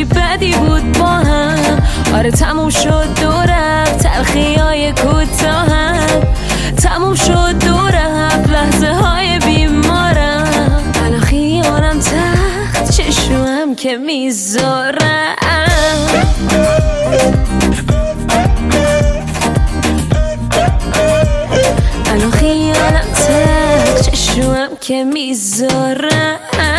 هرچی بدی بود با هم. آره تموم شد دو رفت تلخیای کوتاهم، تموم شد دو رفت لحظه های بیمارم. الان خیالم تخت چشمم که میذارم. الان خیالم تخت چشمم که میذارم.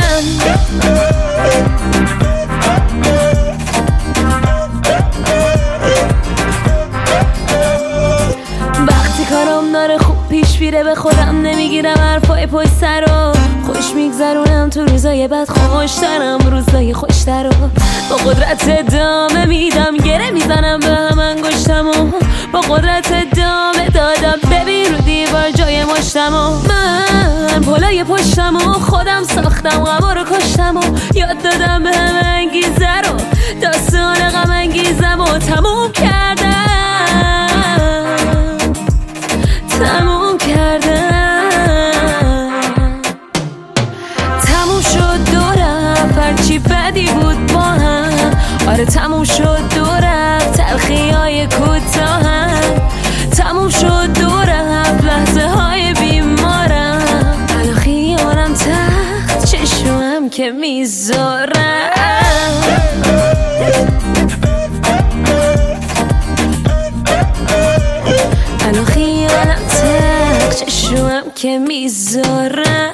وقتی کارم داره خوب پیش میره به خودم نمیگیرم حرفای پشت سرو. خوش میگذرونم تو روزای بد خوشترم روزای خوشترو. با قدرت ادامه میدم گره میزنم به هم انگشتمو. با قدرت ادامه دادم ببین رو دیوار جای مشتمو. من پلای پشتمو خودم ساختم غما رو کشتمو. یاد دادم به هم انگیزه رو داستان غم انگیزم و تموم کردم. تموم شد دو رفت هرچی بدی بود با هم. آره تموم شد دو رفت تلخیای کوتاهم، تموم شد دو رفت لحظه های بیمارم. الان خیالم تخت چشمم که میذارم. الان خیالم تخت چشمم که میذارم.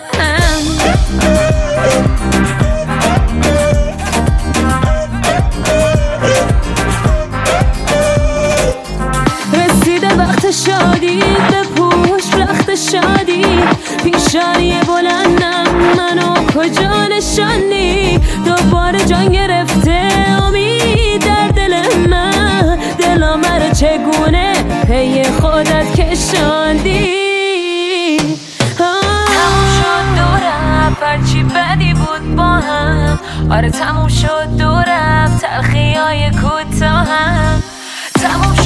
رسیده وقت شادی بپوش رخت شادی. پیشانی بلندم منو کجا نشانی. دوباره جان گرفته امید در دل من. دلم رو چگونه پی خودت کشاندی. تموم شد دو رفت هرچی بدی بود با هم. آره تموم شد دو رفت تلخیای کوتاهم، تموم